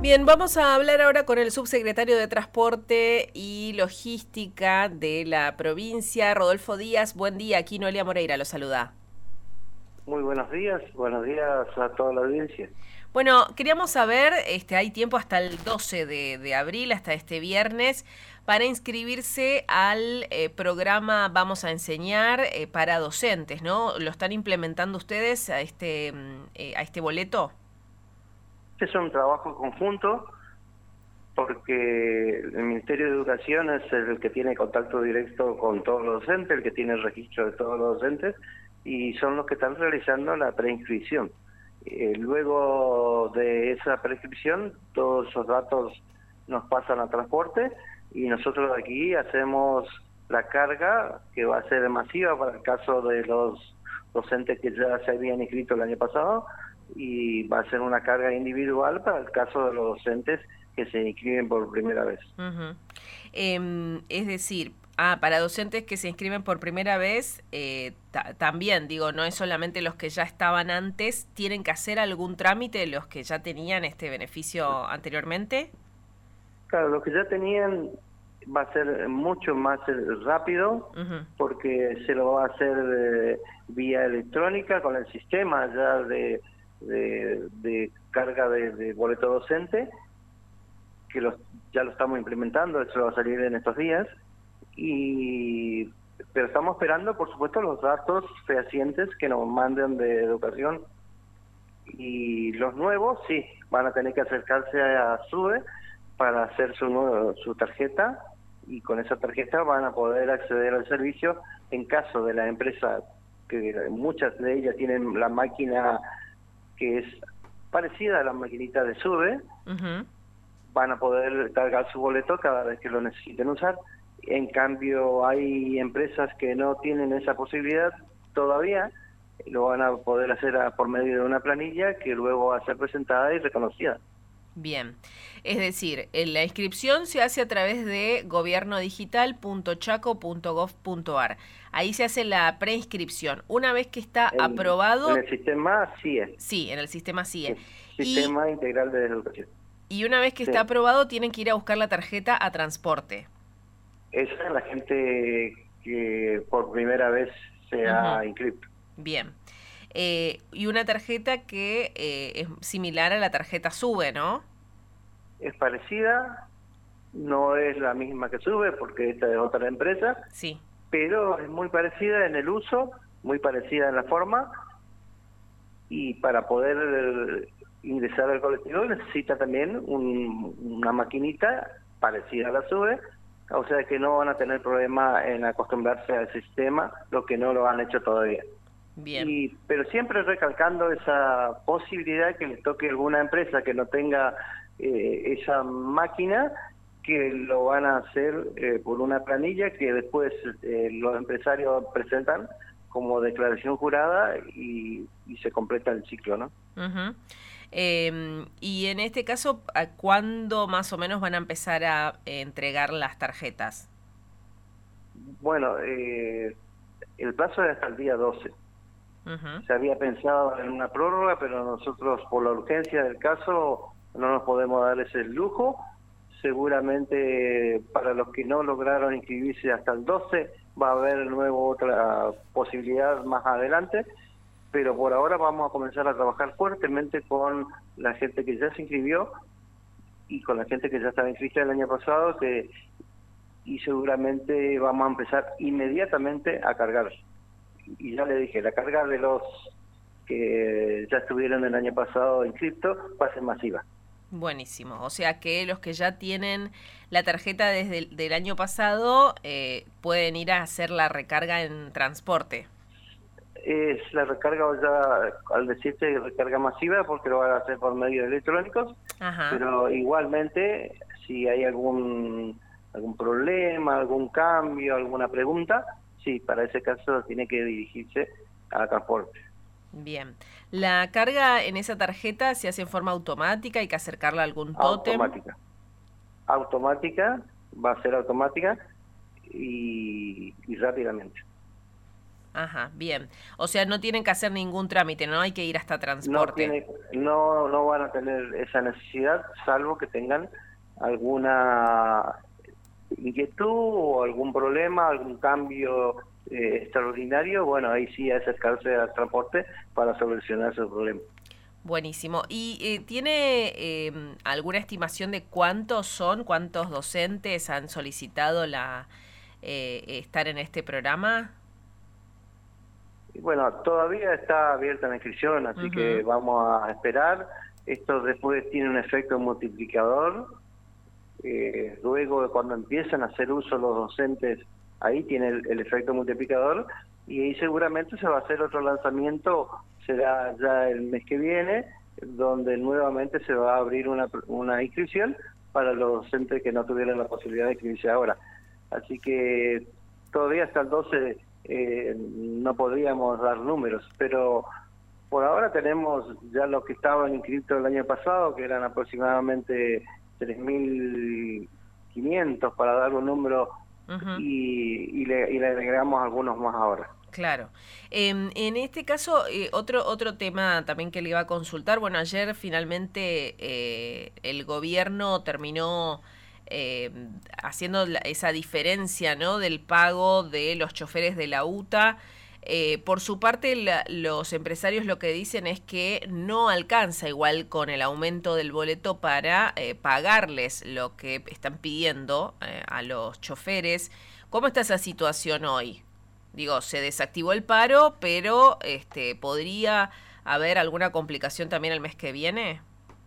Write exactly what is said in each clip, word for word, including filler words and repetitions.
Bien, vamos a hablar ahora con el subsecretario de Transporte y Logística de la provincia, Rodolfo Díaz. Buen día, aquí Noelia Moreira lo saluda. Muy buenos días, buenos días a toda la audiencia. Bueno, queríamos saber, este, hay tiempo hasta el doce de, de abril, hasta este viernes, para inscribirse al eh, programa Vamos a Enseñar eh, para docentes, ¿no? ¿Lo están implementando ustedes a este, eh, a este boleto? Este es un trabajo conjunto porque el Ministerio de Educación es el que tiene contacto directo con todos los docentes, el que tiene el registro de todos los docentes y son los que están realizando la preinscripción. Eh, luego de esa preinscripción, todos esos datos nos pasan a transporte y nosotros aquí hacemos la carga que va a ser masiva para el caso de los docentes que ya se habían inscrito el año pasado y va a ser una carga individual para el caso de los docentes que se inscriben por primera vez. Uh-huh. Eh, es decir, ah, para docentes que se inscriben por primera vez, eh, ta también, digo, no es solamente los que ya estaban antes, ¿tienen que hacer algún trámite los que ya tenían este beneficio anteriormente? Claro, los que ya tenían va a ser mucho más rápido, uh-huh, porque se lo va a hacer eh, vía electrónica con el sistema ya de, de, de carga de, de boleto docente, que los, ya lo estamos implementando, eso va a salir en estos días, y pero estamos esperando, por supuesto, los datos fehacientes que nos manden de educación, y los nuevos, sí, van a tener que acercarse a SUBE para hacer su, nuevo, su tarjeta, y con esa tarjeta van a poder acceder al servicio en caso de la empresa, que muchas de ellas tienen la máquina que es parecida a la maquinita de SUBE, uh-huh, van a poder cargar su boleto cada vez que lo necesiten usar. En cambio, hay empresas que no tienen esa posibilidad todavía, lo van a poder hacer a, por medio de una planilla que luego va a ser presentada y reconocida. Bien, es decir, la inscripción se hace a través de gobiernodigital punto chaco punto gov punto ar. Ahí se hace la preinscripción. Una vez que está en, aprobado... En el sistema C I E. Sí, en el sistema C I E. El Sistema y, Integral de Educación. Y una vez que sí. está aprobado, tienen que ir a buscar la tarjeta a transporte. Esa es la gente que por primera vez se uh-huh. ha inscrito. Bien. Eh, y una tarjeta que eh, es similar a la tarjeta SUBE, ¿no? Es parecida, no es la misma que SUBE porque esta es otra empresa, sí, pero es muy parecida en el uso, muy parecida en la forma, y para poder ingresar al colectivo necesita también un, una maquinita parecida a la SUBE, o sea que no van a tener problema en acostumbrarse al sistema, lo que no lo han hecho todavía. Bien. Y, pero siempre recalcando esa posibilidad que le toque a alguna empresa que no tenga eh, esa máquina, que lo van a hacer eh, por una planilla que después eh, los empresarios presentan como declaración jurada y, y se completa el ciclo, ¿no? Uh-huh. Eh, y en este caso, ¿cuándo más o menos van a empezar a eh, entregar las tarjetas? Bueno, eh, el plazo es hasta el día doce. Uh-huh. Se había pensado en una prórroga, pero nosotros por la urgencia del caso no nos podemos dar ese lujo. Seguramente para los que no lograron inscribirse hasta el doce va a haber nuevo otra posibilidad más adelante, pero por ahora vamos a comenzar a trabajar fuertemente con la gente que ya se inscribió y con la gente que ya estaba inscrita el año pasado, que y seguramente vamos a empezar inmediatamente a cargar. Y ya le dije, la carga de los que ya estuvieron el año pasado inscritos va a ser masiva. Buenísimo, o sea que los que ya tienen la tarjeta desde el del año pasado eh, pueden ir a hacer la recarga en transporte. Es la recarga ya, al decirte recarga masiva, porque lo van a hacer por medios electrónicos. Ajá. Pero igualmente, si hay algún algún problema, algún cambio, alguna pregunta, sí, para ese caso tiene que dirigirse a transporte. Bien. ¿La carga en esa tarjeta se hace en forma automática? ¿Hay que acercarla a algún tótem? Automática. Automática, va a ser automática y, y rápidamente. Ajá, bien. O sea, no tienen que hacer ningún trámite, no hay que ir hasta No, transporte. tiene, no, no van a tener esa necesidad, salvo que tengan alguna inquietud o algún problema, algún cambio eh, extraordinario. Bueno, ahí sí acercarse al transporte para solucionar ese problema. Buenísimo. ¿Y eh, tiene eh, alguna estimación de cuántos son, cuántos docentes han solicitado la eh, estar en este programa? Y bueno, todavía está abierta la inscripción, así que Ujú. vamos a esperar. Esto después tiene un efecto multiplicador. Eh, luego, cuando empiezan a hacer uso los docentes, ahí tiene el, el efecto multiplicador, y ahí seguramente se va a hacer otro lanzamiento, será ya el mes que viene, donde nuevamente se va a abrir una, una inscripción para los docentes que no tuvieran la posibilidad de inscribirse ahora. Así que todavía hasta el doce eh, no podríamos dar números, pero por ahora tenemos ya los que estaban inscritos el año pasado, que eran aproximadamente tres mil quinientos, para dar un número, Ujú. y, y, le, y le agregamos algunos más ahora. Claro. Eh, en este caso, eh, otro, otro tema también que le iba a consultar, bueno, ayer finalmente eh, el gobierno terminó eh, haciendo la, esa diferencia, ¿no?, del pago de los choferes de la UTA. Eh, por su parte, la, los empresarios lo que dicen es que no alcanza igual con el aumento del boleto para eh, pagarles lo que están pidiendo eh, a los choferes. ¿Cómo está esa situación hoy? Digo, se desactivó el paro, pero este, ¿podría haber alguna complicación también el mes que viene?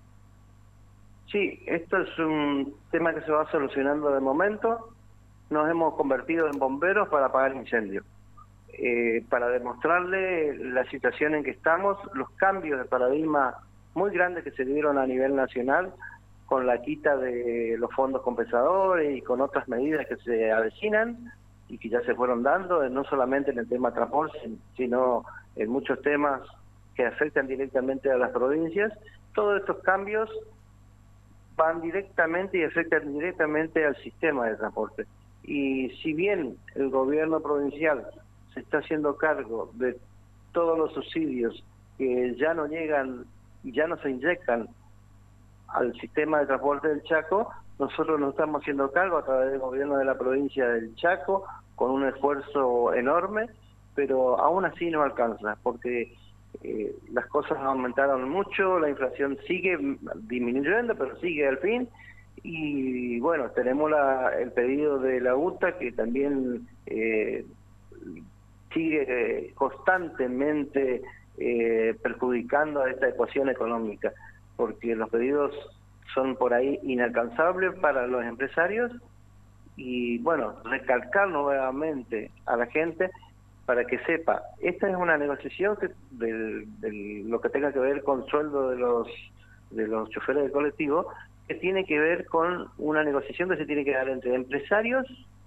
Sí, esto es un tema que se va solucionando de momento. Nos hemos convertido en bomberos para apagar incendios. Eh, para demostrarle la situación en que estamos, los cambios de paradigma muy grandes que se dieron a nivel nacional con la quita de los fondos compensadores y con otras medidas que se avecinan y que ya se fueron dando, no solamente en el tema transporte, sino en muchos temas que afectan directamente a las provincias. Todos estos cambios van directamente y afectan directamente al sistema de transporte. Y si bien el gobierno provincial se está haciendo cargo de todos los subsidios que ya no llegan y ya no se inyectan al sistema de transporte del Chaco, nosotros nos estamos haciendo cargo a través del gobierno de la provincia del Chaco, con un esfuerzo enorme, pero aún así no alcanza, porque eh, las cosas aumentaron mucho, la inflación sigue disminuyendo, pero sigue al fin, y bueno, tenemos la, el pedido de la UTA, que también eh, sigue eh, constantemente eh, perjudicando a esta ecuación económica, porque los pedidos son por ahí inalcanzables para los empresarios. Y bueno, recalcar nuevamente a la gente para que sepa, esta es una negociación que del, del, lo que tenga que ver con sueldo de los de los choferes de colectivo, que tiene que ver con una negociación que se tiene que dar entre empresarios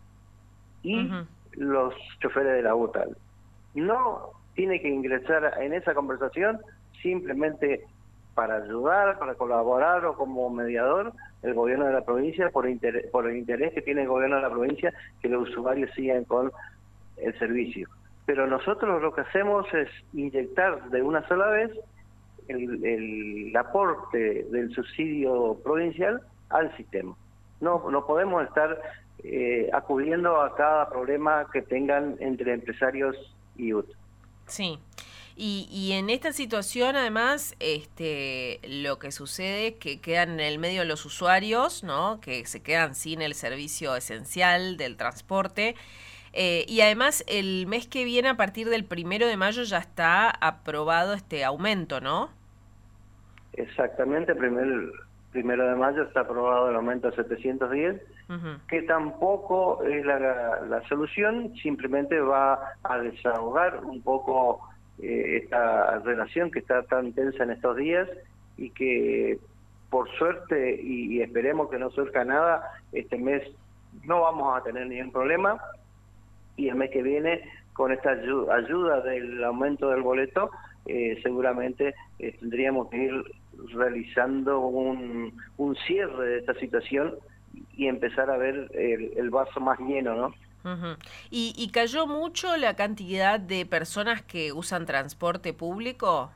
y Uh-huh. los choferes de la UTA. No tiene que ingresar en esa conversación simplemente para ayudar, para colaborar o como mediador el gobierno de la provincia, por, interés, por el interés que tiene el gobierno de la provincia que los usuarios sigan con el servicio. Pero nosotros lo que hacemos es inyectar de una sola vez el, el aporte del subsidio provincial al sistema. No, no podemos estar eh, acudiendo a cada problema que tengan entre empresarios y U T. Sí. Y, y en esta situación, además, este, lo que sucede es que quedan en el medio los usuarios, ¿no?, que se quedan sin el servicio esencial del transporte. Eh, y además, el mes que viene, a partir del primero de mayo, ya está aprobado este aumento, ¿no? Exactamente, primer, primero de mayo está aprobado el aumento a setecientos diez, uh-huh. que tampoco es la, la, la solución, simplemente va a desahogar un poco eh, esta relación que está tan tensa en estos días y que por suerte y, y esperemos que no surja nada, este mes no vamos a tener ningún problema, y el mes que viene con esta ayuda, ayuda del aumento del boleto eh, seguramente eh, tendríamos que ir realizando un, un cierre de esta situación y empezar a ver el, el vaso más lleno, ¿no? Uh-huh. ¿Y, ¿Y cayó mucho la cantidad de personas que usan transporte público?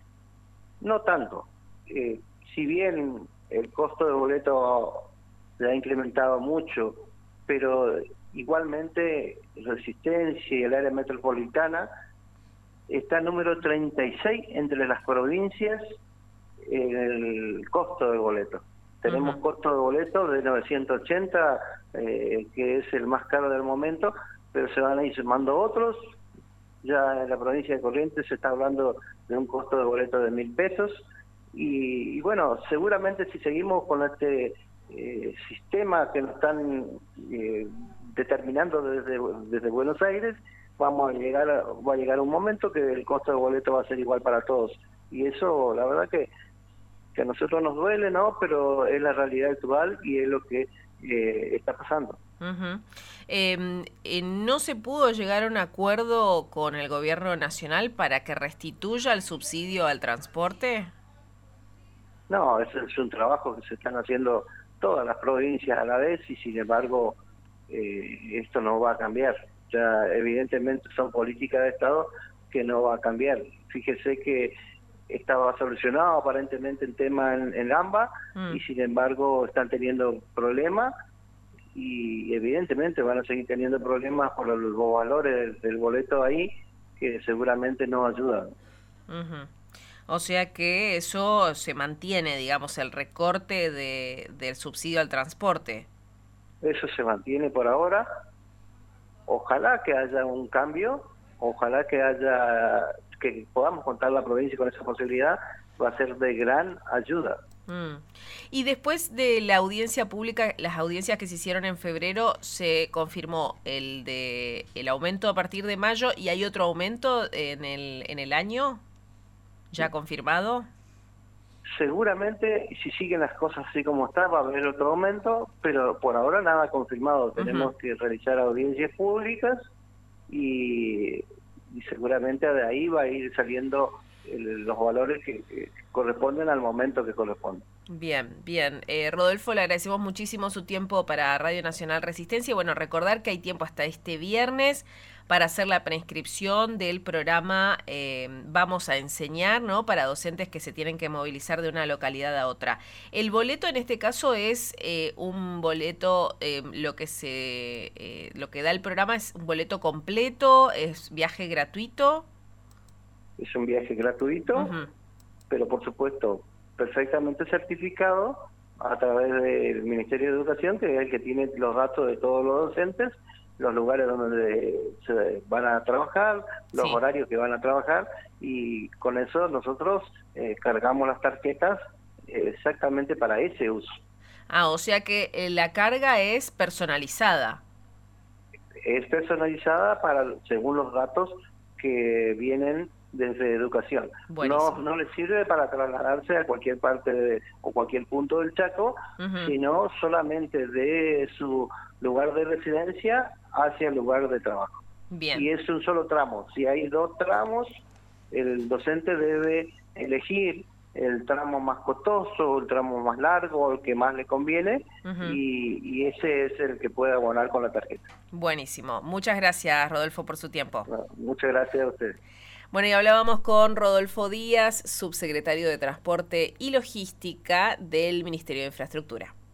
No tanto. Eh, si bien el costo del boleto se ha incrementado mucho, pero igualmente Resistencia y el área metropolitana está número treinta y seis entre las provincias en el costo del boleto. Tenemos uh-huh. costo de boleto de novecientos ochenta, eh, que es el más caro del momento, pero se van a ir sumando otros. Ya en la provincia de Corrientes se está hablando de un costo de boleto de mil pesos. Y, y bueno, seguramente si seguimos con este eh, sistema que nos están eh, determinando desde, desde Buenos Aires, vamos a llegar a, va a llegar un momento que el costo de boleto va a ser igual para todos. Y eso, la verdad que, que a nosotros nos duele, ¿no? Pero es la realidad actual y es lo que eh, está pasando. Uh-huh. eh, eh, ¿No se pudo llegar a un acuerdo con el gobierno nacional para que restituya el subsidio al transporte? No, es, es un trabajo que se están haciendo todas las provincias a la vez y sin embargo eh, esto no va a cambiar. Ya evidentemente son políticas de Estado que no va a cambiar. Fíjese que estaba solucionado aparentemente el tema en, en AMBA mm. y sin embargo están teniendo problemas y evidentemente van a seguir teniendo problemas por los, los valores del, del boleto ahí que seguramente no ayudan. Uh-huh. O sea que eso se mantiene, digamos, el recorte de, del subsidio al transporte. Eso se mantiene por ahora. Ojalá que haya un cambio, ojalá que haya que podamos contar la provincia con esa posibilidad, va a ser de gran ayuda. Mm. Y después de la audiencia pública, las audiencias que se hicieron en febrero, se confirmó el de el aumento a partir de mayo y hay otro aumento en el en el año ya sí. confirmado. Seguramente, si siguen las cosas así como está, va a haber otro aumento, pero por ahora nada confirmado. Tenemos uh-huh. que realizar audiencias públicas y, y seguramente de ahí va a ir saliendo el, los valores que, que corresponden al momento que corresponde. Bien, bien. Eh, Rodolfo, le agradecemos muchísimo su tiempo para Radio Nacional Resistencia. Bueno, recordar que hay tiempo hasta este viernes para hacer la preinscripción del programa eh, Vamos a Enseñar, ¿no? Para docentes que se tienen que movilizar de una localidad a otra. El boleto en este caso es eh, un boleto, eh, lo que se, eh, lo que da el programa es un boleto completo, es viaje gratuito. Es un viaje gratuito, uh-huh. pero por supuesto perfectamente certificado a través del Ministerio de Educación, que es el que tiene los datos de todos los docentes, los lugares donde se van a trabajar, los sí. horarios que van a trabajar, y con eso nosotros eh, cargamos las tarjetas exactamente para ese uso. Ah, o sea que eh, la carga es personalizada. Es personalizada para según los datos que vienen desde educación. No, no les sirve para trasladarse a cualquier parte de, o cualquier punto del Chaco, uh-huh. sino solamente de su lugar de residencia hacia el lugar de trabajo. Bien. Y es un solo tramo. Si hay dos tramos, el docente debe elegir el tramo más costoso, el tramo más largo, el que más le conviene, uh-huh. y, y ese es el que puede abonar con la tarjeta. Buenísimo. Muchas gracias, Rodolfo, por su tiempo. Bueno, muchas gracias a ustedes. Bueno, y hablábamos con Rodolfo Díaz, subsecretario de Transporte y Logística del Ministerio de Infraestructura.